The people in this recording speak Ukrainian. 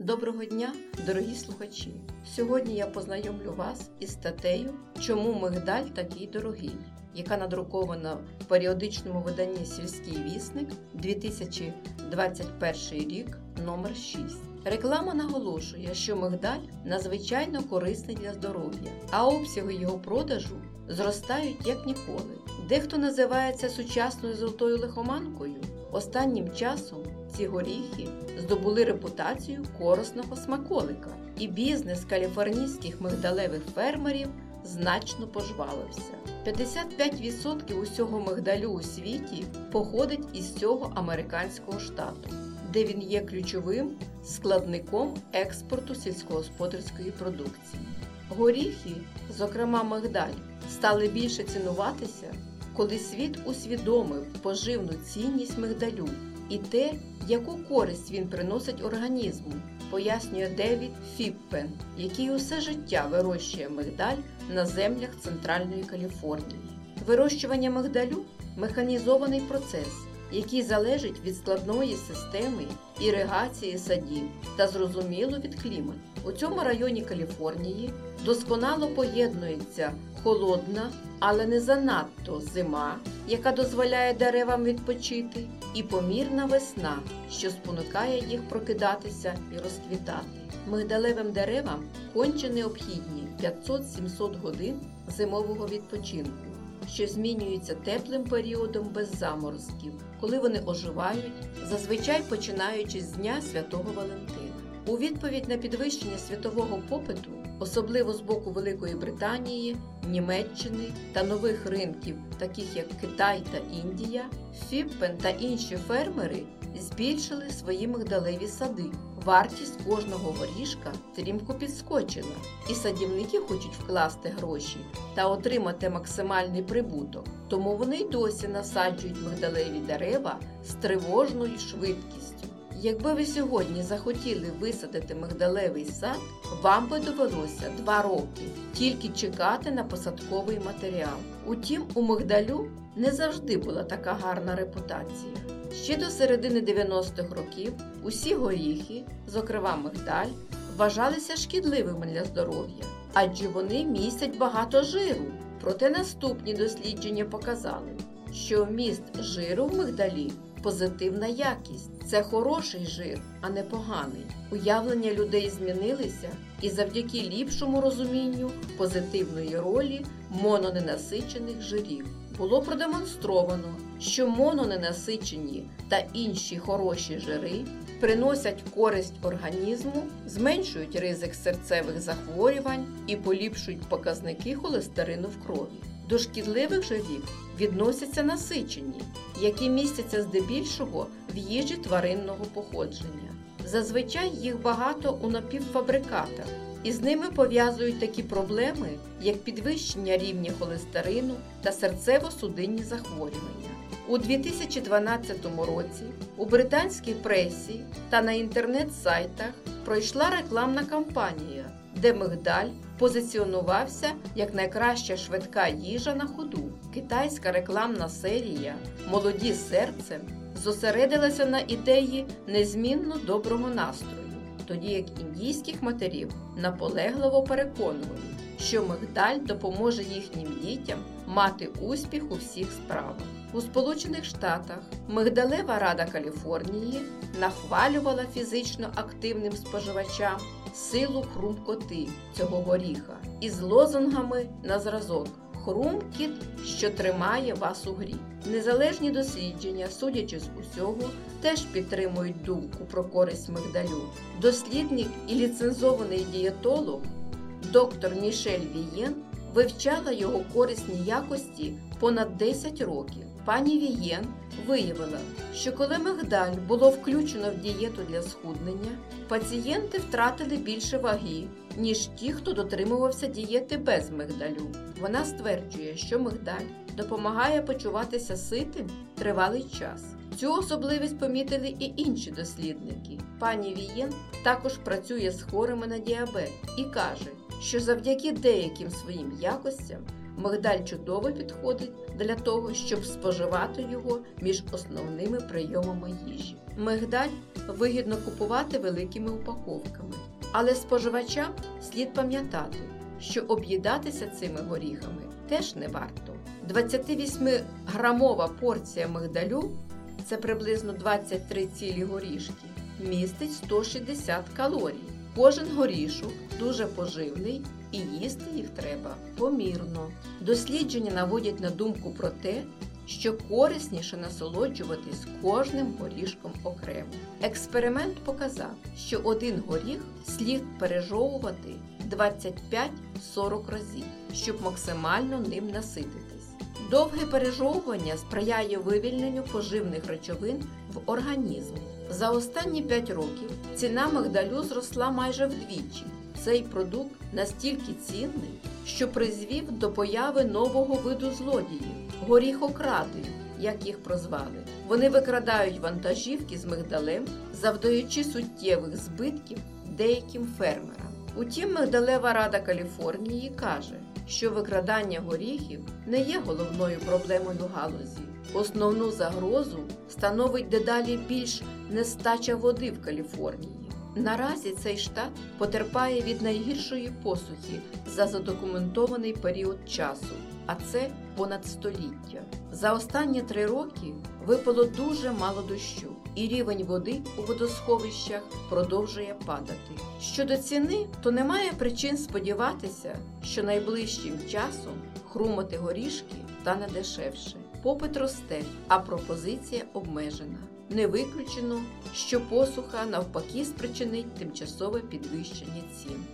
Доброго дня, дорогі слухачі! Сьогодні я познайомлю вас із статтею «Чому мигдаль такий дорогий?», яка надрукована в періодичному виданні «Сільський вісник», 2021 рік, номер 6. Реклама наголошує, що мигдаль надзвичайно корисний для здоров'я, а обсяги його продажу зростають як ніколи. Дехто називає це сучасною золотою лихоманкою. Останнім часом ці горіхи здобули репутацію корисного смаколика, і бізнес каліфорнійських мигдалевих фермерів значно пожвавився. 55% усього мигдалю у світі походить із цього американського штату, де він є ключовим складником експорту сільськогосподарської продукції. Горіхи, зокрема мигдаль, стали більше цінуватися, коли світ усвідомив поживну цінність мигдалю і те, яку користь він приносить організму, пояснює Девід Фіппен, який усе життя вирощує мигдаль на землях Центральної Каліфорнії. Вирощування мигдалю – механізований процес, який залежить від складної системи іригації садів та зрозуміло від клімату. У цьому районі Каліфорнії досконало поєднується холодна, але не занадто зима, яка дозволяє деревам відпочити, і помірна весна, що спонукає їх прокидатися і розквітати. Мигдалевим деревам конче необхідні 500-700 годин зимового відпочинку, що змінюється теплим періодом без заморозків, коли вони оживають, зазвичай починаючи з Дня Святого Валентина. У відповідь на підвищення світового попиту, особливо з боку Великої Британії, Німеччини та нових ринків, таких як Китай та Індія, Фіппен та інші фермери збільшили свої мигдалеві сади. Вартість кожного горішка стрімко підскочила, і садівники хочуть вкласти гроші та отримати максимальний прибуток. Тому вони й досі насаджують мигдалеві дерева з тривожною швидкістю. Якби ви сьогодні захотіли висадити мигдалевий сад, вам би довелося 2 роки тільки чекати на посадковий матеріал. Утім, у мигдалю не завжди була така гарна репутація. Ще до середини 90-х років усі горіхи, зокрема мигдаль, вважалися шкідливими для здоров'я, адже вони містять багато жиру. Проте наступні дослідження показали, що вміст жиру в мигдалі – позитивна якість. Це хороший жир, а не поганий. Уявлення людей змінилися, і завдяки ліпшому розумінню позитивної ролі мононенасичених жирів було продемонстровано, що мононенасичені та інші хороші жири приносять користь організму, зменшують ризик серцевих захворювань і поліпшують показники холестерину в крові. До шкідливих жирів відносяться насичені, які містяться здебільшого в їжі тваринного походження. Зазвичай їх багато у напівфабрикатах, і з ними пов'язують такі проблеми, як підвищення рівня холестерину та серцево-судинні захворювання. У 2012 році у британській пресі та на інтернет-сайтах пройшла рекламна кампанія, де мигдаль позиціонувався як найкраща швидка їжа на ходу. Китайська рекламна серія «Молоді серцем» зосередилася на ідеї незмінно доброго настрою, тоді як індійських матерів наполегливо переконували, що мигдаль допоможе їхнім дітям мати успіх у всіх справах. У Сполучених Штатах Мигдалева рада Каліфорнії нахвалювала фізично активним споживачам силу хрумкоти цього горіха із лозунгами на зразок «Хрумкіт, що тримає вас у грі». Незалежні дослідження, судячи з усього, теж підтримують думку про користь мигдалю. Дослідник і ліцензований дієтолог доктор Мішель Вієн вивчала його корисні якості понад 10 років. Пані Вієн виявила, що коли мигдаль було включено в дієту для схуднення, пацієнти втратили більше ваги, ніж ті, хто дотримувався дієти без мигдалю. Вона стверджує, що мигдаль допомагає почуватися ситим тривалий час. Цю особливість помітили і інші дослідники. Пані Вієн також працює з хворими на діабет і каже, що завдяки деяким своїм якостям Мигдаль чудово підходить для того, щоб споживати його між основними прийомами їжі. Мигдаль вигідно купувати великими упаковками, але споживачам слід пам'ятати, що об'їдатися цими горіхами теж не варто. 28-грамова порція мигдалю, це приблизно 23 цілі горішки, містить 160 калорій. Кожен горішок дуже поживний і їсти їх треба помірно. Дослідження наводять на думку про те, що корисніше насолоджуватись кожним горішком окремо. Експеримент показав, що один горіх слід пережовувати 25-40 разів, щоб максимально ним насититись. Довге пережовування сприяє вивільненню поживних речовин в організм. За останні 5 років ціна мигдалю зросла майже вдвічі. Цей продукт настільки цінний, що призвів до появи нового виду злодіїв – горіхокрадів, як їх прозвали. Вони викрадають вантажівки з мигдалем, завдаючи суттєвих збитків деяким фермерам. Утім, Мигдалева рада Каліфорнії каже, що викрадання горіхів не є головною проблемою галузі. Основну загрозу становить дедалі більш нестача води в Каліфорнії. Наразі цей штат потерпає від найгіршої посухи за задокументований період часу, а це понад століття. За останні 3 роки випало дуже мало дощу, і рівень води у водосховищах продовжує падати. Щодо ціни, то немає причин сподіватися, що найближчим часом хрумати горішки стане дешевше. Попит росте, а пропозиція обмежена. Не виключено, що посуха навпаки спричинить тимчасове підвищення цін.